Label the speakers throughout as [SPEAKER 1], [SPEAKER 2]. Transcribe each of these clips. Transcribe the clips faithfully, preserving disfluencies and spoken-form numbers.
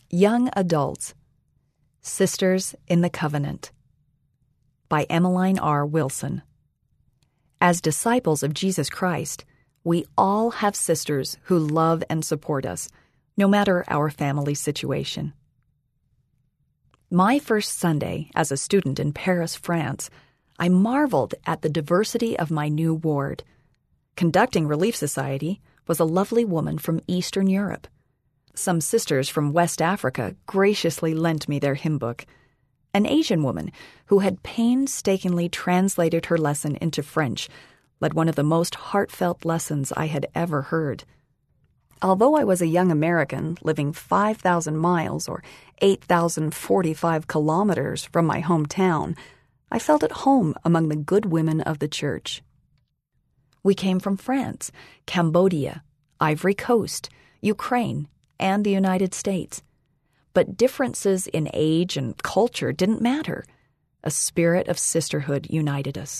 [SPEAKER 1] Young Adults, Sisters in the Covenant, by Emmeline R. Wilson. As disciples of Jesus Christ, we all have sisters who love and support us, no matter our family situation. My first Sunday as a student in Paris, France, I marveled at the diversity of my new ward. Conducting Relief Society was a lovely woman from Eastern Europe. Some sisters from West Africa graciously lent me their hymn book. An Asian woman who had painstakingly translated her lesson into French led one of the most heartfelt lessons I had ever heard. Although I was a young American living five thousand miles or eight thousand forty-five kilometers from my hometown, I felt at home among the good women of the church. We came from France, Cambodia, Ivory Coast, Ukraine, and the United States. But differences in age and culture didn't matter. A spirit of sisterhood united us.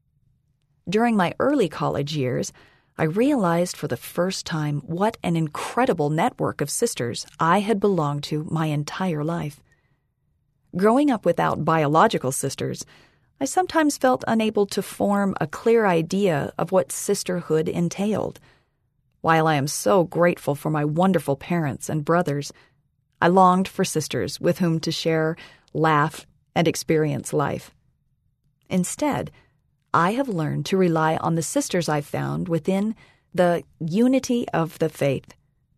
[SPEAKER 1] During my early college years, I realized for the first time what an incredible network of sisters I had belonged to my entire life. Growing up without biological sisters, I sometimes felt unable to form a clear idea of what sisterhood entailed. While I am so grateful for my wonderful parents and brothers, I longed for sisters with whom to share, laugh, and experience life. Instead, I have learned to rely on the sisters I've found within the unity of the faith.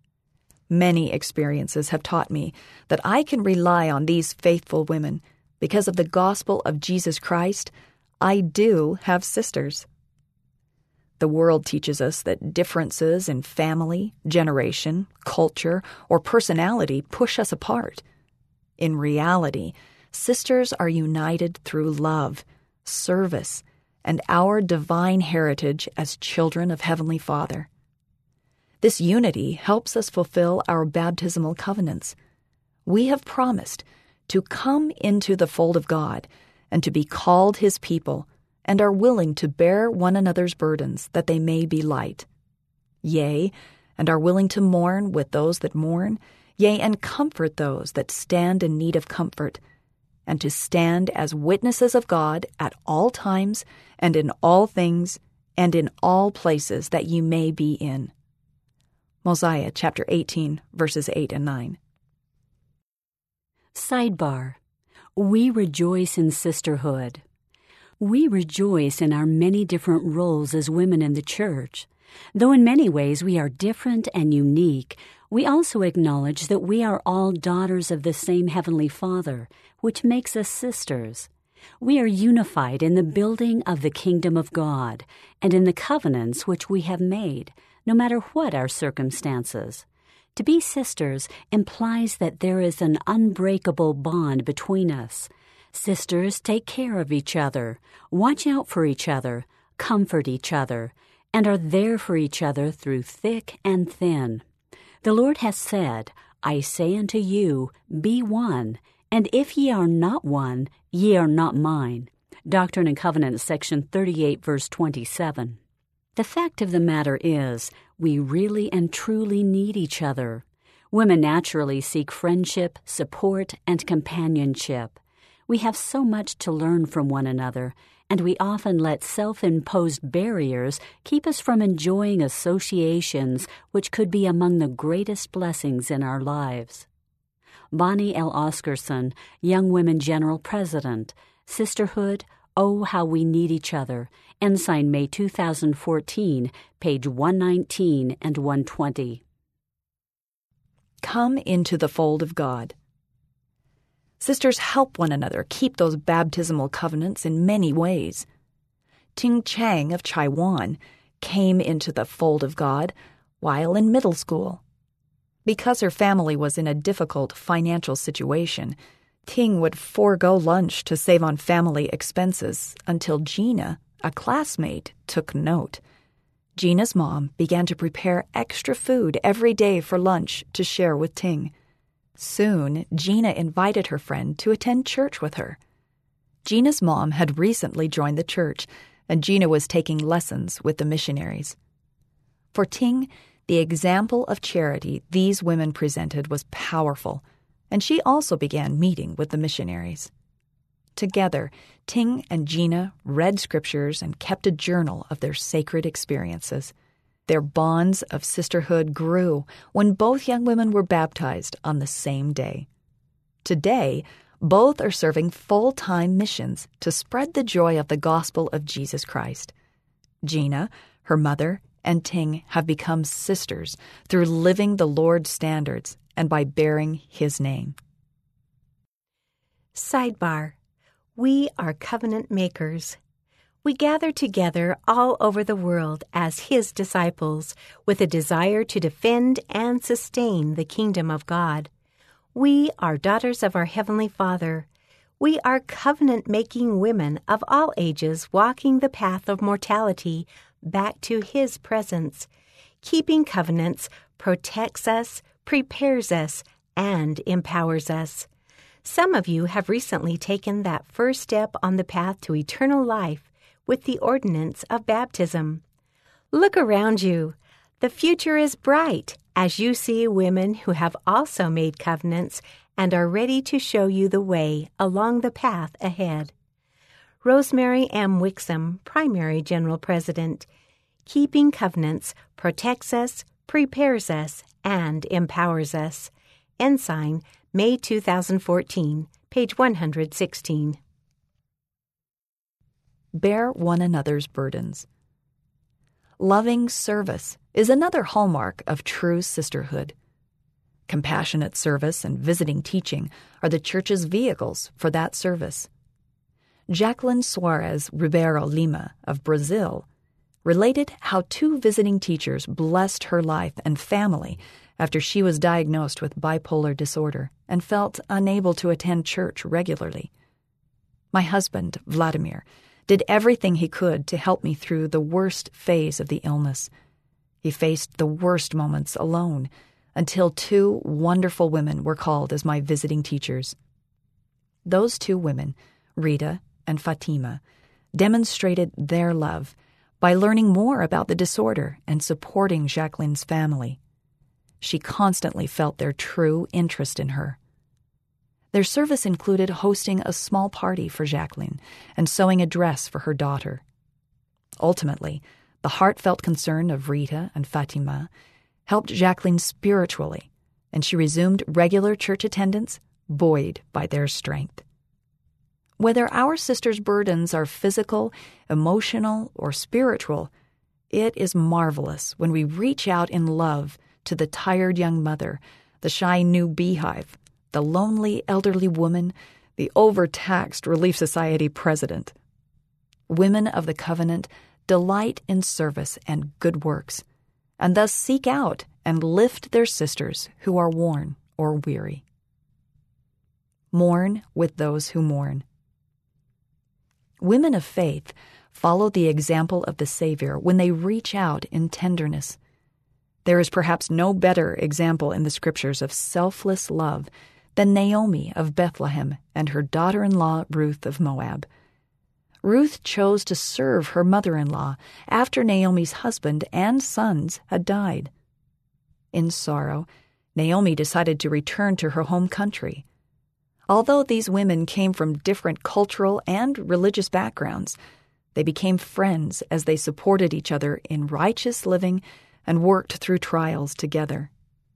[SPEAKER 1] Many experiences have taught me that I can rely on these faithful women. Because of the gospel of Jesus Christ, I do have sisters. The world teaches us that differences in family, generation, culture, or personality push us apart. In reality, sisters are united through love, service, and our divine heritage as children of Heavenly Father. This unity helps us fulfill our baptismal covenants. We have promised to come into the fold of God and to be called His people, and are willing to bear one another's burdens that they may be light. Yea, and are willing to mourn with those that mourn, yea, and comfort those that stand in need of comfort, and to stand as witnesses of God at all times and in all things and in all places that ye may be in. Mosiah chapter eighteen, verses eight and nine.
[SPEAKER 2] Sidebar. We rejoice in sisterhood. We rejoice in our many different roles as women in the church. Though in many ways we are different and unique, we also acknowledge that we are all daughters of the same Heavenly Father, which makes us sisters. We are unified in the building of the kingdom of God and in the covenants which we have made, no matter what our circumstances. To be sisters implies that there is an unbreakable bond between us. Sisters take care of each other, watch out for each other, comfort each other, and are there for each other through thick and thin. The Lord has said, I say unto you, be one, and if ye are not one, ye are not mine. Doctrine and Covenants, section thirty-eight, verse twenty-seven. The fact of the matter is, we really and truly need each other. Women naturally seek friendship, support, and companionship. We have so much to learn from one another, and we often let self-imposed barriers keep us from enjoying associations which could be among the greatest blessings in our lives. Bonnie L. Oscarson, Young Women General President, Sisterhood, Oh, How We Need Each Other, Ensign, May two thousand fourteen, page one nineteen and one twenty.
[SPEAKER 1] Come into the fold of God. Sisters help one another keep those baptismal covenants in many ways. Ting Chang of Taiwan came into the fold of God while in middle school. Because her family was in a difficult financial situation, Ting would forego lunch to save on family expenses until Gina, a classmate, took note. Gina's mom began to prepare extra food every day for lunch to share with Ting. Soon, Gina invited her friend to attend church with her. Gina's mom had recently joined the church, and Gina was taking lessons with the missionaries. For Ting, the example of charity these women presented was powerful. and she also began meeting with the missionaries. Together, Ting and Gina read scriptures and kept a journal of their sacred experiences. Their bonds of sisterhood grew when both young women were baptized on the same day. Today, both are serving full-time missions to spread the joy of the gospel of Jesus Christ. Gina, her mother, and Ting have become sisters through living the Lord's standards and by bearing His name.
[SPEAKER 3] Sidebar: We are covenant makers. We gather together all over the world as His disciples with a desire to defend and sustain the kingdom of God. We are daughters of our Heavenly Father. We are covenant-making women of all ages walking the path of mortality back to His presence. Keeping covenants protects us, prepares us, and empowers us. Some of you have recently taken that first step on the path to eternal life with the ordinance of baptism. Look around you. The future is bright as you see women who have also made covenants and are ready to show you the way along the path ahead. Rosemary M. Wixom, Primary General President. Keeping covenants protects us, prepares us, and empowers us. Ensign, May two thousand fourteen, page one hundred sixteen.
[SPEAKER 1] Bear one another's burdens. Loving service is another hallmark of true sisterhood. Compassionate service and visiting teaching are the Church's vehicles for that service. Jacqueline Suarez Ribeiro Lima of Brazil related how two visiting teachers blessed her life and family after she was diagnosed with bipolar disorder and felt unable to attend church regularly. My husband, Vladimir, did everything he could to help me through the worst phase of the illness. He faced the worst moments alone until two wonderful women were called as my visiting teachers. Those two women, Rita and Fatima, demonstrated their love by learning more about the disorder and supporting Jacqueline's family. She constantly felt their true interest in her. Their service included hosting a small party for Jacqueline and sewing a dress for her daughter. Ultimately, the heartfelt concern of Rita and Fatima helped Jacqueline spiritually, and she resumed regular church attendance, buoyed by their strength. Whether our sisters' burdens are physical, emotional, or spiritual, it is marvelous when we reach out in love to the tired young mother, the shy new beehive, the lonely elderly woman, the overtaxed Relief Society president. Women of the covenant delight in service and good works, and thus seek out and lift their sisters who are worn or weary. Mourn with those who mourn. Women of faith follow the example of the Savior when they reach out in tenderness. There is perhaps no better example in the Scriptures of selfless love than Naomi of Bethlehem and her daughter-in-law Ruth of Moab. Ruth chose to serve her mother-in-law after Naomi's husband and sons had died. In sorrow, Naomi decided to return to her home country. Although these women came from different cultural and religious backgrounds, they became friends as they supported each other in righteous living and worked through trials together.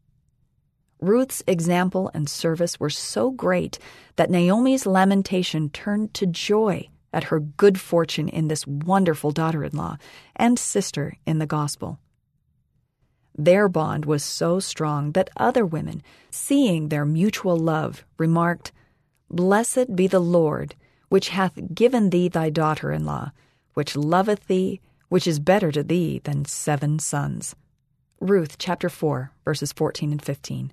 [SPEAKER 1] Ruth's example and service were so great that Naomi's lamentation turned to joy at her good fortune in this wonderful daughter-in-law and sister in the gospel. Their bond was so strong that other women, seeing their mutual love, remarked, "Blessed be the Lord, which hath given thee thy daughter-in-law, which loveth thee, which is better to thee than seven sons." Ruth chapter four, verses fourteen and fifteen.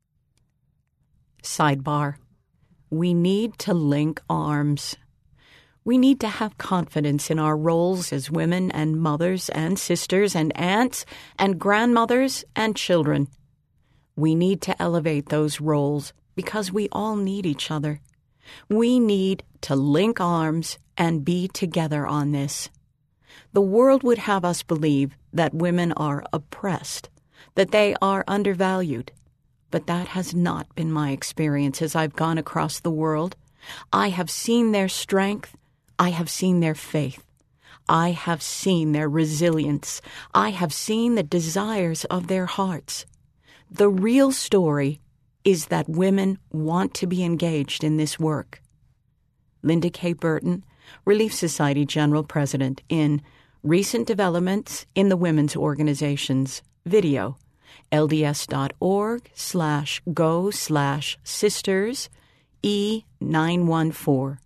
[SPEAKER 4] Sidebar: We need to link arms. We need to have confidence in our roles as women and mothers and sisters and aunts and grandmothers and children. We need to elevate those roles because we all need each other. We need to link arms and be together on this. The world would have us believe that women are oppressed, that they are undervalued. but that has not been my experience as I've gone across the world. I have seen their strength. I have seen their faith. I have seen their resilience. I have seen the desires of their hearts. The real story is that women want to be engaged in this work. Linda K. Burton, Relief Society General President, in Recent Developments in the Women's Organizations video, lds.org slash go slash sisters E nine one four.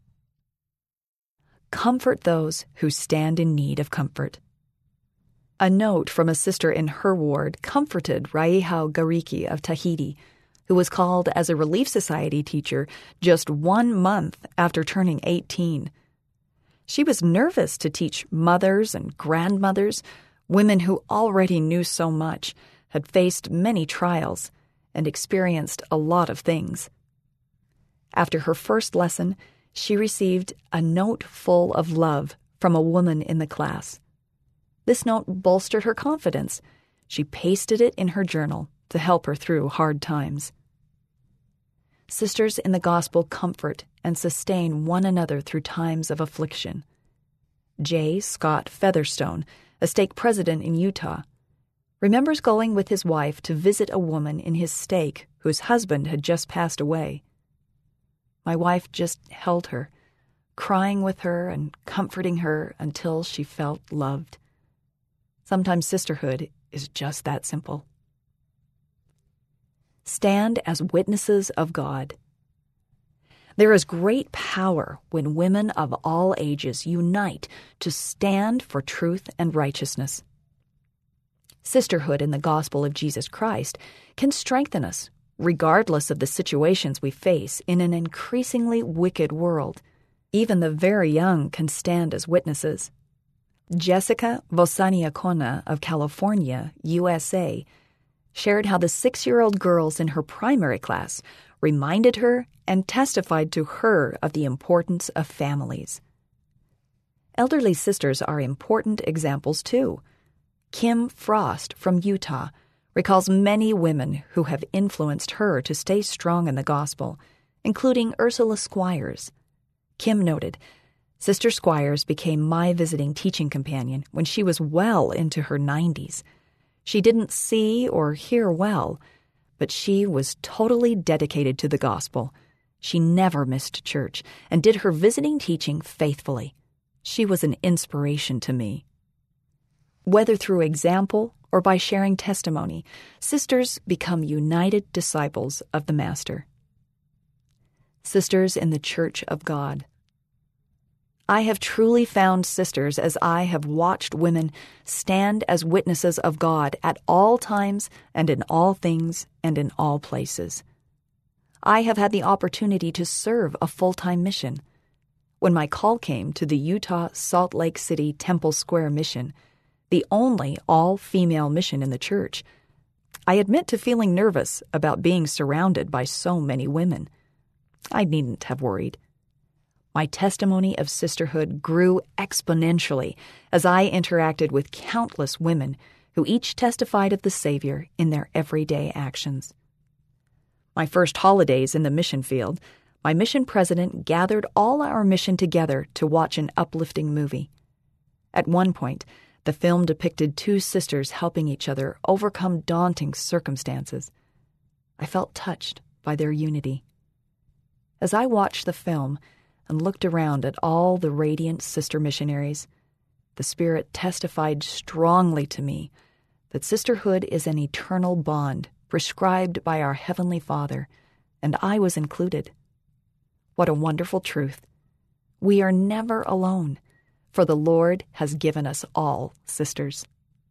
[SPEAKER 1] Comfort those who stand in need of comfort. A note from a sister in her ward comforted Raihau Gariki of Tahiti, who was called as a Relief Society teacher just one month after turning eighteen. She was nervous to teach mothers and grandmothers, women who already knew so much, had faced many trials, and experienced a lot of things. After her first lesson, she received a note full of love from a woman in the class. This note bolstered her confidence. She pasted it in her journal to help her through hard times. Sisters in the gospel comfort and sustain one another through times of affliction. J. Scott Featherstone, a stake president in Utah, remembers going with his wife to visit a woman in his stake whose husband had just passed away. My wife just held her, crying with her and comforting her until she felt loved. Sometimes sisterhood is just that simple. Stand as witnesses of God. There is great power when women of all ages unite to stand for truth and righteousness. Sisterhood in the gospel of Jesus Christ can strengthen us, regardless of the situations we face in an increasingly wicked world. Even the very young can stand as witnesses. Jessica Vosaniakona of California, U S A, shared how the six-year-old girls in her primary class reminded her and testified to her of the importance of families. Elderly sisters are important examples, too. Kim Frost from Utah recalls many women who have influenced her to stay strong in the gospel, including Ursula Squires. Kim noted, Sister Squires became my visiting teaching companion when she was well into her nineties. She didn't see or hear well, but she was totally dedicated to the gospel. She never missed church and did her visiting teaching faithfully. She was an inspiration to me. Whether through example or by sharing testimony, sisters become united disciples of the Master. Sisters in the Church of God. I have truly found sisters as I have watched women stand as witnesses of God at all times and in all things and in all places. I have had the opportunity to serve a full-time mission. When my call came to the Utah Salt Lake City Temple Square mission, the only all-female mission in the church, I admit to feeling nervous about being surrounded by so many women. I needn't have worried. My testimony of sisterhood grew exponentially as I interacted with countless women who each testified of the Savior in their everyday actions. My first holidays in the mission field, my mission president gathered all our mission together to watch an uplifting movie. At one point, the film depicted two sisters helping each other overcome daunting circumstances. I felt touched by their unity. As I watched the film and looked around at all the radiant sister missionaries, the Spirit testified strongly to me that sisterhood is an eternal bond prescribed by our Heavenly Father, and I was included. What a wonderful truth. We are never alone, for the Lord has given us all sisters.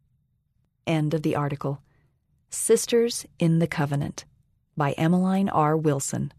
[SPEAKER 1] End of the article. Sisters in the Covenant by Emmeline R. Wilson.